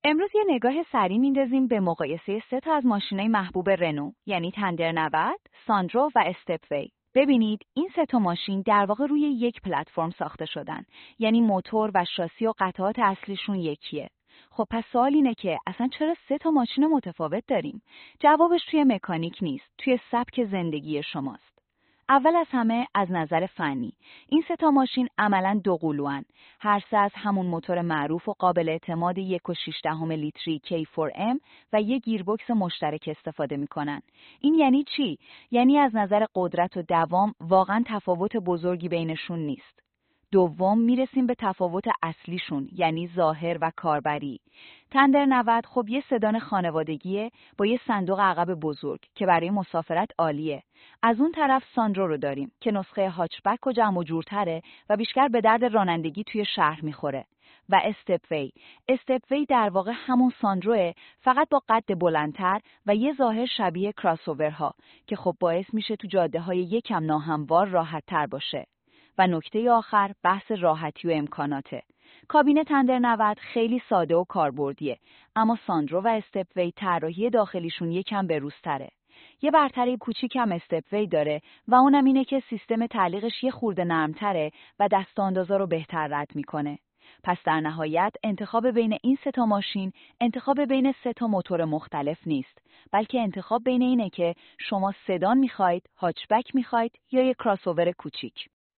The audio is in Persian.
امروز یه نگاه سریع میندازیم به مقایسه 3 تا از ماشینای محبوب رنو، یعنی تندر 90، ساندرو و استپوی. ببینید این 3 تا ماشین در واقع روی یک پلتفرم ساخته شدن، یعنی موتور و شاسی و قطعات اصلیشون یکیه. خب پس سوال اینه که اصلا چرا 3 تا ماشین متفاوت داریم؟ جوابش توی مکانیک نیست، توی سبک زندگی شماست. اول از همه از نظر فنی، این 3 تا ماشین عملاً دوقلوئن. هر سه از همون موتور معروف و قابل اعتماد 1.6 لیتری K4M و یک گیربکس مشترک استفاده می‌کنن. این یعنی چی؟ یعنی از نظر قدرت و دوام واقعاً تفاوت بزرگی بینشون نیست. دوم میرسیم به تفاوت اصلیشون، یعنی ظاهر و کاربری. تندر 90 خب یه سدان خانوادگیه با یه صندوق عقب بزرگ که برای مسافرت عالیه. از اون طرف ساندرو رو داریم که نسخه هاچبک و جمع و جورتره و بیشتر به درد رانندگی توی شهر میخوره. و استپوی در واقع همون ساندروه، فقط با قد بلندتر و یه ظاهر شبیه کراسوورها که خب باعث میشه تو جاده‌های یکم ناهموار راحت‌تر باشه. و نکته آخر بحث راحتی و امکاناته. کابین تندر 90 خیلی ساده و کاربردیه، اما ساندرو و استپوی طراحی داخلیشون یکم بروزتره. یه برتری کوچیکم استپوی داره و اونم اینه که سیستم تعلیقش یه خورده نرمتره و دستاندازا رو بهتر رد میکنه. پس در نهایت انتخاب بین این 3 تا ماشین انتخاب بین 3 تا موتور مختلف نیست، بلکه انتخاب بین اینه که شما سدان میخواید، هاچبک میخواید یا یه کراسوور کوچیک.